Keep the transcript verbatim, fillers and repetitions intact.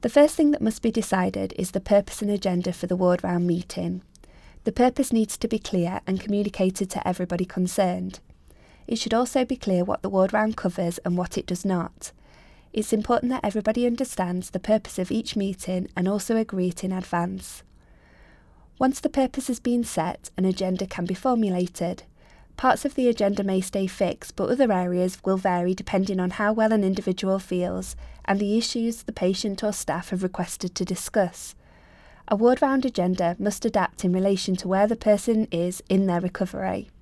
The first thing that must be decided is the purpose and agenda for the ward round meeting. The purpose needs to be clear and communicated to everybody concerned. It should also be clear what the ward round covers and what it does not. It's important that everybody understands the purpose of each meeting and also agree it in advance. Once the purpose has been set, an agenda can be formulated. Parts of the agenda may stay fixed, but other areas will vary depending on how well an individual feels and the issues the patient or staff have requested to discuss. A ward round agenda must adapt in relation to where the person is in their recovery.